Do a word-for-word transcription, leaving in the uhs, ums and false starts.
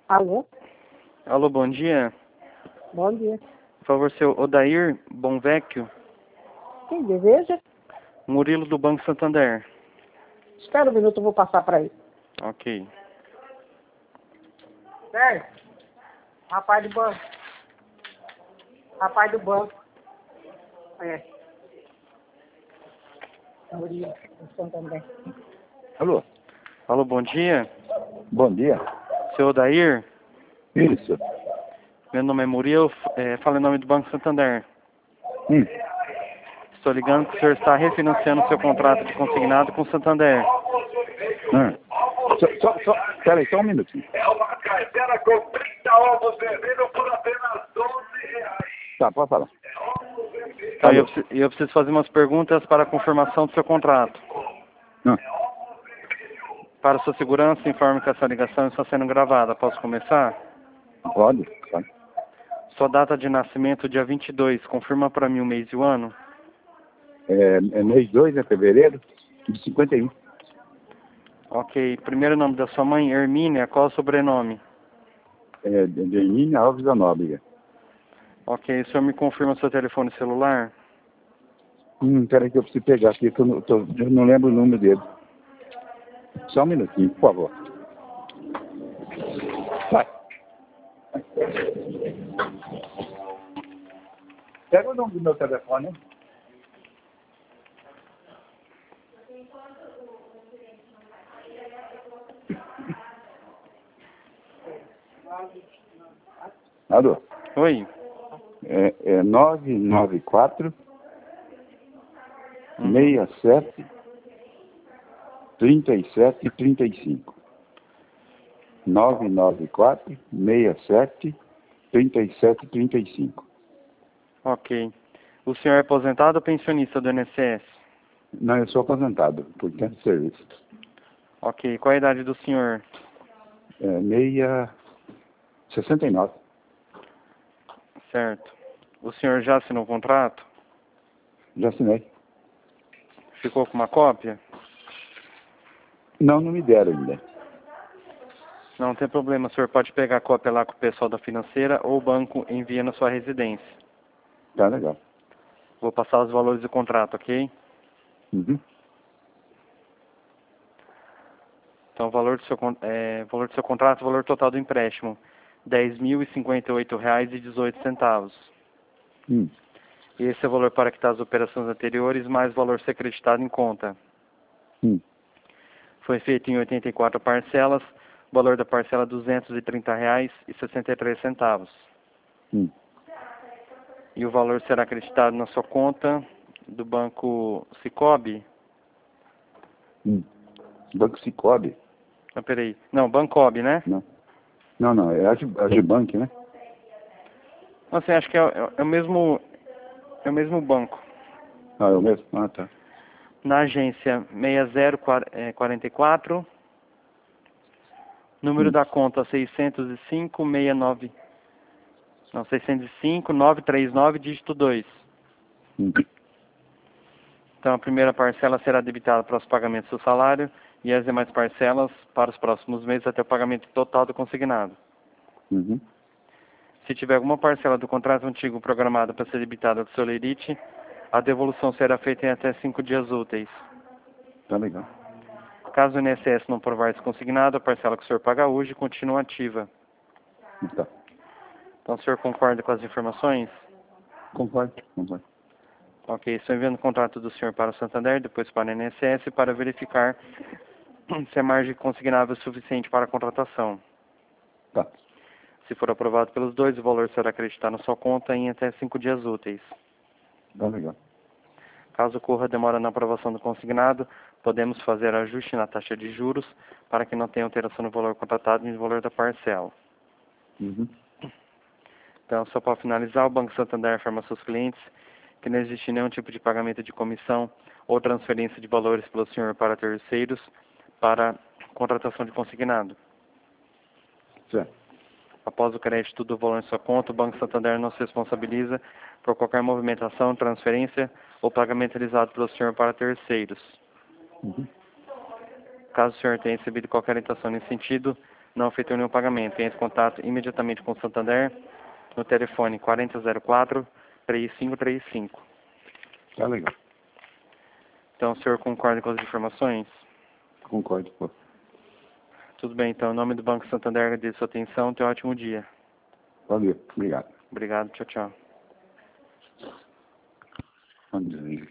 Alô? Alô, bom dia. Bom dia. Por favor, seu Odair Bonvecchio, Quem deseja? Murilo do Banco Santander. Espera um minuto, eu vou passar para ele. Ok. Sérgio, rapaz do banco. Rapaz do banco. É. Murilo, do Santander. Alô? Alô, bom dia. Bom dia. Seu Odair, Isso. meu nome é Murilo, é, falo em nome do Banco Santander. Hum. Estou ligando que o senhor está refinanciando seu contrato de consignado com o Santander. Hum. Só, só, só, peraí, só um minutinho. É uma carteira com trinta ovos vermelhos por apenas doze reais. Tá, pode falar. Então, eu, preciso- eu preciso fazer umas perguntas para a confirmação do seu contrato. Hum. Para sua segurança, informe que essa ligação está sendo gravada. Posso começar? Pode? Pode. Sua data de nascimento, dia vinte e dois. Confirma para mim o mês e o ano. É, é mês dois, é fevereiro, de cinquenta e um. Ok. Primeiro nome da sua mãe, Hermínia. Qual é o sobrenome? É, de de Hermínia Alves da Nóbrega. Ok. O senhor me confirma seu telefone celular? Hum, peraí que eu preciso pegar aqui, que eu não, tô- eu não lembro o número dele. Só um minutinho, por favor. Vai. Pega o nome do meu telefone. Alô? Oi. É, é nove nove quatro, seis sete, trinta e sete, trinta e cinco. nove nove quatro, seis sete, trinta e sete, trinta e cinco. Ok. O senhor é aposentado ou pensionista do I N S S? Não, eu sou aposentado por tempo de serviço. Ok. Qual a idade do senhor? É, meia... sessenta e nove. Certo. O senhor já assinou o contrato? Já assinei. Ficou com uma cópia? Não, não me deram ainda. Não tem problema. O senhor pode pegar a cópia lá com o pessoal da financeira ou o banco envia na sua residência. Tá legal. Vou passar os valores do contrato, ok? Uhum. Então, o valor do seu, con- é, valor do seu contrato, o valor total do empréstimo, dez mil e cinquenta e oito reais e dezoito centavos. Hum. E esse é o valor para quitar as operações anteriores, mais o valor ser acreditado em conta. Hum. Foi feito em oitenta e quatro parcelas, o valor da parcela é duzentos e trinta reais e sessenta e três centavos. Hum. E o valor será acreditado na sua conta do banco Cicobi. Hum. Banco Cicobi? Não, peraí. Não, Bancob, né? Não. Não, não, é Agi- Agibank, né? Assim, acho que é, é- é o mesmo, é o mesmo banco. Ah, é o mesmo? Ah, tá. Na agência seis zero quatro quatro, número Hum. da conta seiscentos e cinco, sessenta e nove, não, seiscentos e cinco, novecentos e trinta e nove, dígito dois. Hum. Então, a primeira parcela será debitada para os pagamentos do salário e as demais parcelas para os próximos meses até o pagamento total do consignado. Uhum. Se tiver alguma parcela do contrato antigo programada para ser debitada do seu lerite, a devolução será feita em até cinco dias úteis. Tá legal. Caso o I N S S não provar esse consignado, a parcela que o senhor paga hoje continua ativa. Tá. Então, o senhor concorda com as informações? Concordo, concordo. Ok, estou enviando o contrato do senhor para o Santander, depois para o I N S S, para verificar se a margem consignável é suficiente para a contratação. Tá. Se for aprovado pelos dois, o valor será acreditado na sua conta em até cinco dias úteis. Tá legal. Caso ocorra demora na aprovação do consignado, podemos fazer ajuste na taxa de juros para que não tenha alteração no valor contratado e no valor da parcela. Uhum. Então, só para finalizar, o Banco Santander informa aos seus clientes que não existe nenhum tipo de pagamento de comissão ou transferência de valores pelo senhor para terceiros para contratação de consignado. Certo. Após o crédito do valor em sua conta, o Banco Santander não se responsabiliza por qualquer movimentação, transferência ou pagamento realizado pelo senhor para terceiros. Uhum. Caso o senhor tenha recebido qualquer orientação nesse sentido, não feito nenhum pagamento. Entre em contato imediatamente com o Santander no telefone quarenta zero quatro, três cinco três cinco. Tá legal. Então, o senhor concorda com as informações? Concordo, pô. Tudo bem, então, em nome do Banco Santander, agradeço a sua atenção. Tenha um ótimo dia. Valeu. Obrigado. Obrigado, tchau, tchau. Vamos desligar.